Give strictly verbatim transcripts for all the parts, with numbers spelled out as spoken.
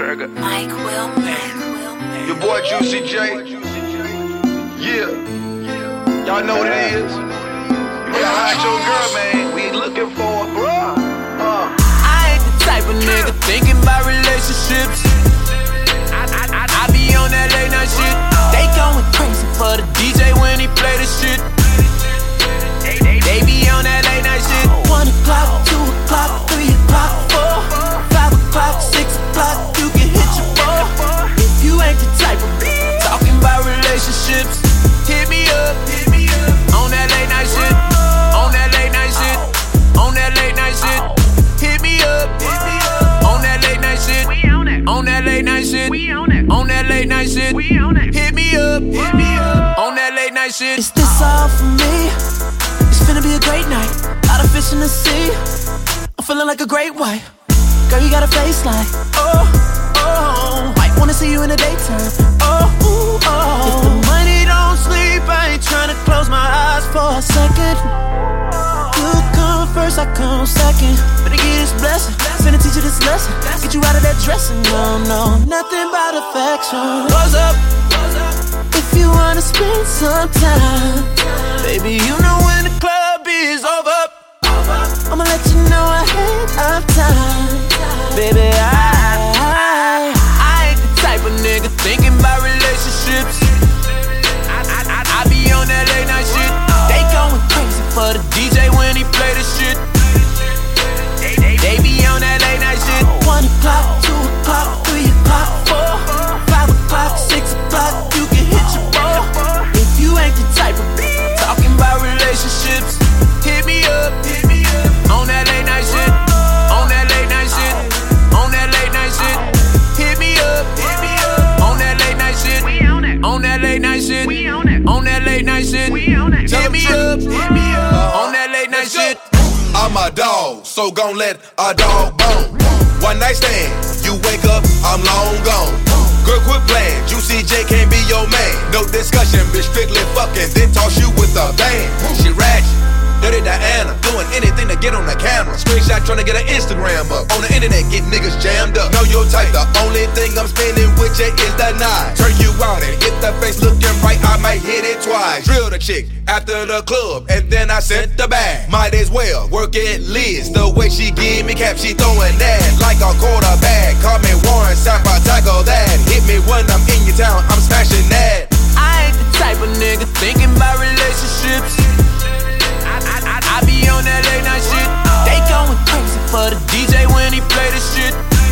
America. Mike Will, Mike Will. Your boy Juicy J. Yeah. Y'all know what it is. You better hide your girl, man. We looking for a bro. Uh. I ain't the type of nigga thinking about relationships. I, I, I, I be on that late night shit. They going crazy for the D J when he play the shit. They, they, they be on that late night shit. One o'clock, two o'clock, three o'clock, four, five o'clock, six o'clock. You can hit your ball. If you ain't the type of talking about relationships, hit me up, hit me up on that late night shit. On that late night shit. On that late night shit. Hit me up, hit me up on that late night shit. We on it. On that late night shit. We on it. On that late night shit. We on it. Hit me up, hit me up on that late night shit. Is this all for me? It's finna be a great night. Lot of fish in the sea. I'm feeling like a great white. Girl, you got a face like oh, oh. Might wanna see you in the daytime. Oh, ooh, oh. If the money don't sleep, I ain't tryna close my eyes for a second. You come first, I come second. Better get this blessing. Finna teach you this lesson. Get you out of that dressing. No, no, nothing but affection. What's up? If you wanna spend some time, baby, you know when the club is over. I'ma let you know ahead of time. Baby, I, I, I ain't the type of nigga thinking about relationships. I, I, I, I be on that late night shit. They going crazy for the D J when he play the shit. They, they, they be on that late night shit. One o'clock, two o'clock, three o'clock, four, five o'clock, six o'clock. You can hit your ball. If you ain't the type of talking about relationships, hit me up, hit me up on that late night shit. On that late night shit. On that late night shit. Hit me up, hit me up on that late night shit. We on it. On that late night shit. We on it. On that late night shit. We on it. Hit me up, hit me up on that late night shit. I'm a dog, so gon' let a dog bone. One night stand, you wake up, I'm long gone. Girl, quit playing, Juicy J can't be your man. No discussion, bitch, strictly fucking, then toss you with a bang. She ratchet, dirty Diana, doing anything to get on the camera. Screenshot trying to get an Instagram up. On the internet, get niggas jammed up. Know your type, the only thing I'm spending with you is the nine. Turn you out and if the face looking right, I might hit it twice. Drill the chick after the club, and then I sent the bag. Might as well work at Liz. The way she give me cap, she throwing that like a quarterback. Call me Warren Sapp, I tackle that. Hit me when I'm in your town, I'm smashing that. I ain't the type of nigga thinking about relationships. I, I, I, I be on that late night shit. They going crazy for the D J when he play the shit.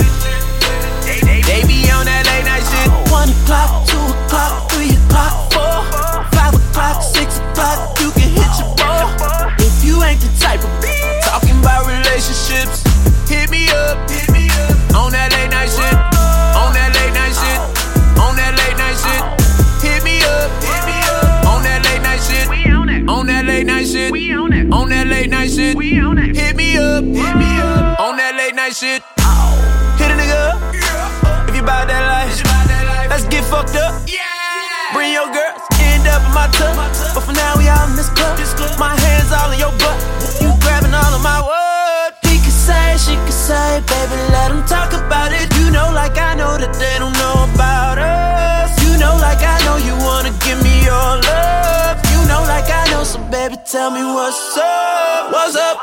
They, they, they be on that late night shit. One o'clock, two o'clock, three o'clock, four, five o'clock, six o'clock. You can hit your ball. If you ain't the type of talking about relationships, hit me up, hit me up on that late night shit. On that late night shit. On that late night shit. Hit me up, hit me up on that late night shit. We on it. On that late night shit. We on it. On that late night shit. We on it. Hit me up, hit me up on that late night shit. Hit a nigga up. If you bout that life, let's get fucked up. Bring your girls, end up in my tub. But for now, we all in this club. My hands all in your butt. You grabbing all of my wood. he can say, she can say, baby, let him talk about it. You know, like I know that they don't know about us. You know, like I know you wanna give me your love. You know, like I know, so baby, tell me what's up. What's up?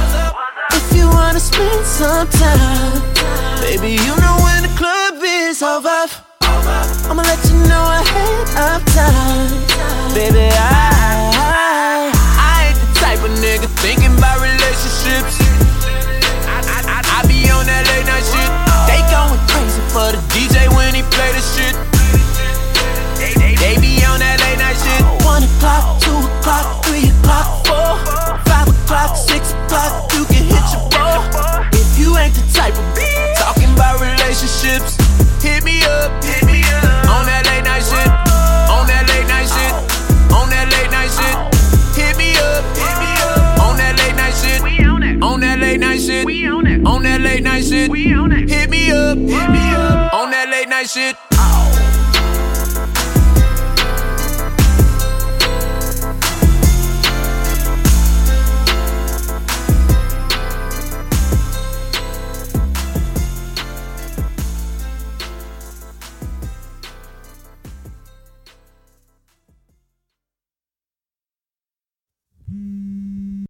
If you wanna spend some time, baby, you know when the club is over. I'ma let you know ahead of time. Baby, I, I ain't the type of nigga thinking about relationships. I, I, I, I be on that late night shit. They going crazy for the D J when he play the shit. They, they, they be on that late night shit. One o'clock, two o'clock, three o'clock, four, five o'clock, six o'clock. You can hit your ball. If you ain't the type of talking about relationships, hit me up, hit me up on that late night shit. On that late night shit. On that late night shit. Hit me up, hit me up on that late night shit. We on it. On that late night shit. We on it. On that late night shit. We on it. Hit me up, hit me up on that late night shit.